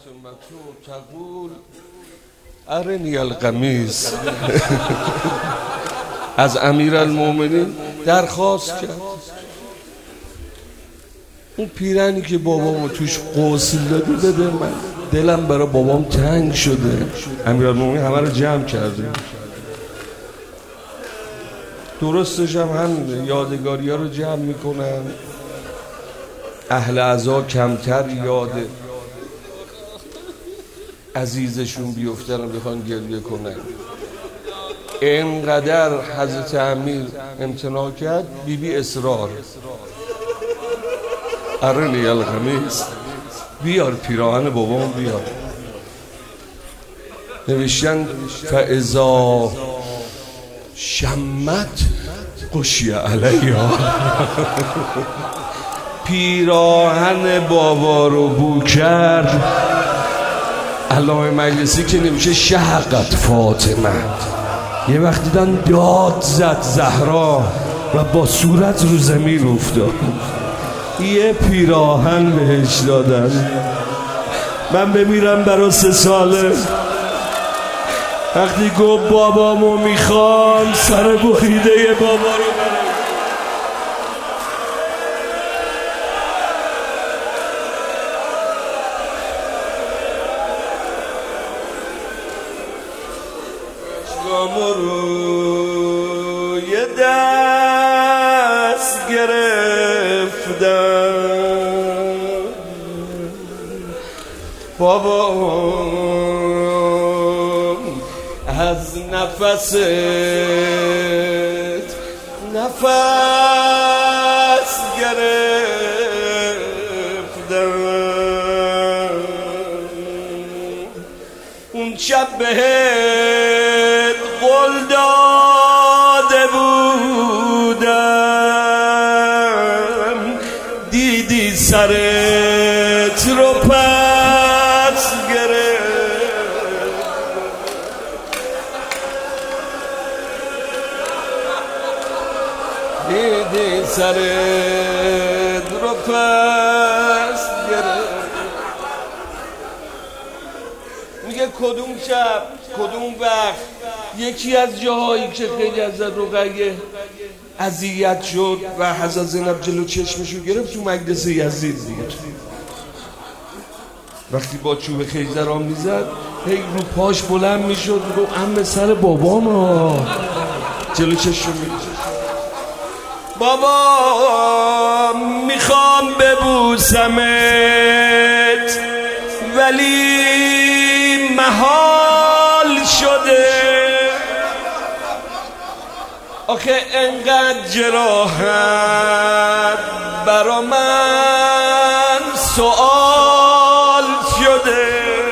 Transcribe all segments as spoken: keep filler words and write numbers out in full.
فاطمه تقول ارنی القمیص. از امیرالمومنین درخواست کرد اون پیرنی که بابامو توش غسل داده بده من، دلم برای بابام تنگ شده. امیرالمومنین همه رو جمع کرده. درستش هم هم یادگاری ها رو جمع میکنن، اهل عزا کمتر یاد عزیزشون بیفتن و بخوان گریه کنن. اینقدر حضرت امیر امتناع کرد، بی بی اصرار ارنی القمیص، بیار پیراهن بابام بیار. نوشتن فاذا شمت قشی علیها. پیراهن بابا رو بو کرد. علامه مجلسی که نمیشه شهقت فاطمه، یه وقت دیدن داد زد زهرا و با صورت رو زمین افتاد. یه پیراهن بهش دادن. من بمیرم برا سه ساله وقتی گفت بابامو میخوام، سر بریده بابا رو برم. اشکامو روی دست گرفتم بابا، از نفست نفس گرفتم. اون شب بهت قول داده بودم، دیدی سرت رو پس گرفت. دیدی سرت رو پس گرفت. میگه کدوم شب کدوم وقت یکی از جاهایی که خیلی از رقیه اذیت شد و حضرت زینب جلو چشمشو گرفت، تو مجلس یزید بود. وقتی با چوب خیزر آن میزد هی رو پاش بلند میشد، رو عمه سر بابام ها جلو چشم میشد. بابا میخوام ببوسمت ولی محال شده، آخه انقدر جراحت برا من سوال شده.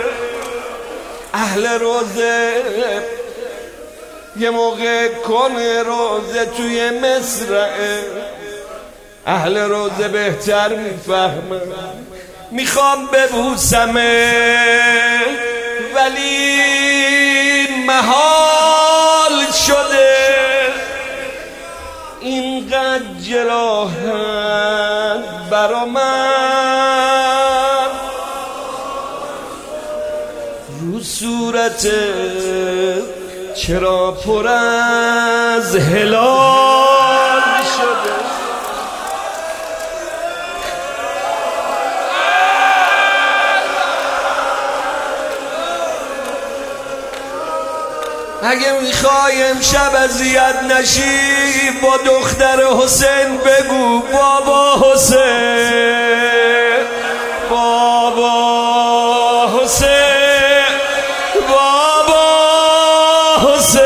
اهل روزه یه موقع کنه روزه توی مصرعه، اهل روزه بهتر میفهمه. میخوام ببوسمه ولی محال شده، اینقدر جراحت برا من رو صورت چرا پر از هلال شده. اگه میخوای امشب اذیت نشی با دختر حسین بگو بابا حسین، بابا حسین، بابا حسین.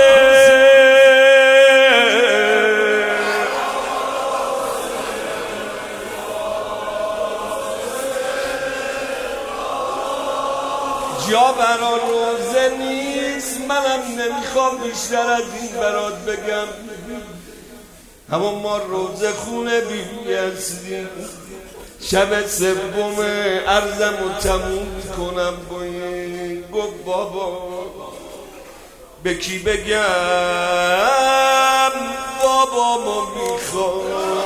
جا برا روزه نیست، منم نمیخوام بیشتر از این برات بگم، اما ما روزه خونه بیبی هستیم. شب سوم عرضم رو تموم کنم با این گفت بابا به کی بگم بابا ما میخوام.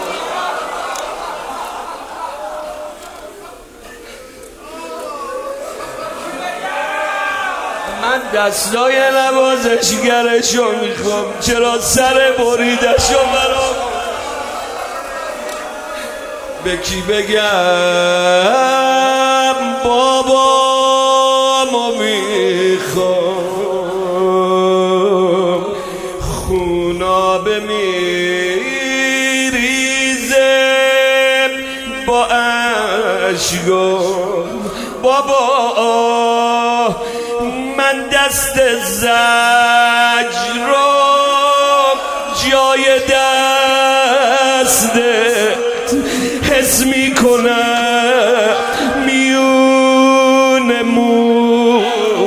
من دستای نوازشگرشو میخوام، چرا سر بریدشو برام به کی بگم؟ بابامو میخوام، خوناب میریزه با اشکام. بابا من دست زجر رو جای دستت حس میکنم میون مو.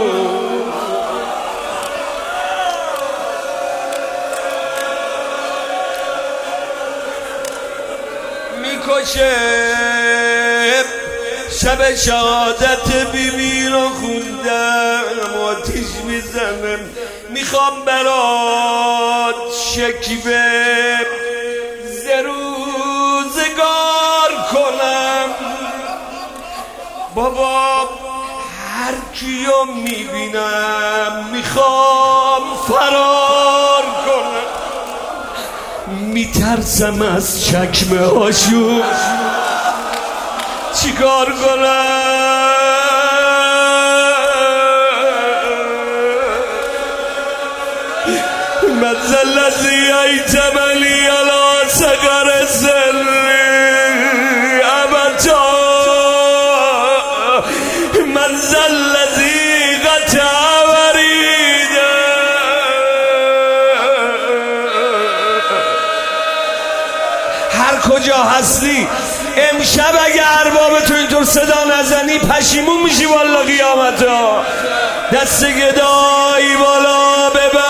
میکشه شب شهادت بیبی رو خوندم، آتیش میزنم، میخوام برات شکیبه زروزگار کنم. بابا هر کیو میبینم میخوام فرار کنم، میترسم از چکمه هاشون چیکار کنم؟ من الذی ایتمنی علی صغر سری ابدا، من الذی قطع وریده. هر کجا هستی امشب اگه ارباب تو اینطور صدا نزنی پشیمون میشی والا قیامتا. دست گدایی بالا ببر،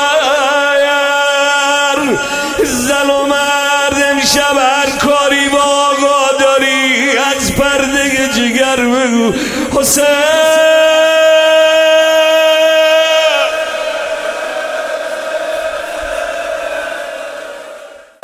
زن و مرد امشب هر کاری با آقا داری از پرده جگر بگو حسین.